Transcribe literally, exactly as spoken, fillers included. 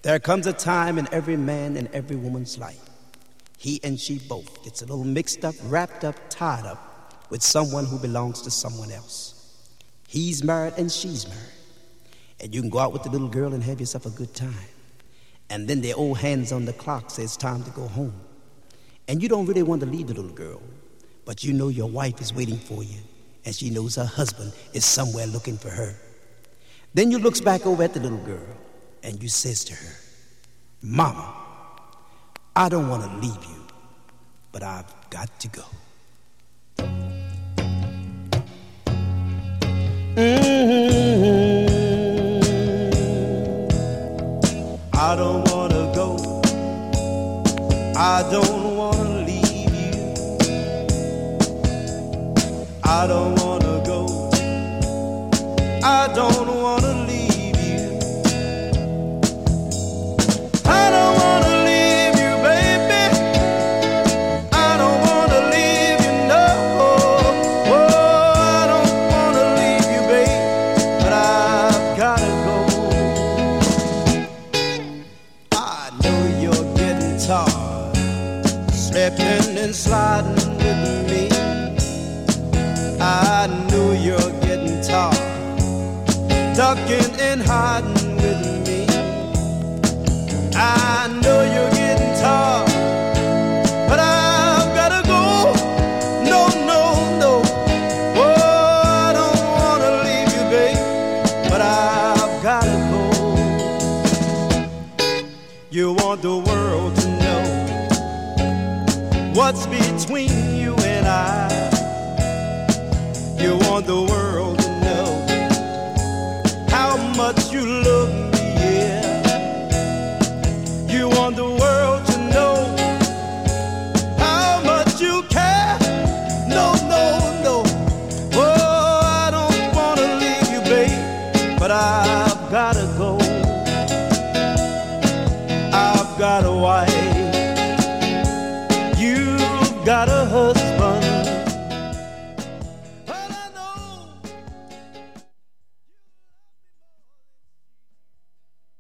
There comes a time in every man and every woman's life, he and she both gets a little mixed up, wrapped up, tied up with someone who belongs to someone else. He's married and she's married. And you can go out with the little girl and have yourself a good time. And then the old hands on the clock say it's time to go home. And you don't really want to leave the little girl, but you know your wife is waiting for you, and she knows her husband is somewhere looking for her. Then you looks back over at the little girl, and you says to her, Mama, I don't want to leave you, but I've got to go. Mm-hmm. I don't want to go. I don't want to leave you. I don't want to go. I don't want to leave you. I don't want to leave you, baby. I don't want to leave you, no. Oh, I don't want to leave you, baby, but I've got to go. I know you're getting tired, slipping and sliding with me. I know you're getting tired, ducking and hiding with me. I know you're getting tired, but I've gotta go. No, no, no. Oh, I don't wanna leave you, babe, but I've gotta go. You want the world to know what's between you and I. You want the world to know how much you love me, yeah. You want the world to know how much you care. No, no, no. Oh, I don't want to leave you, babe, but I've got to go.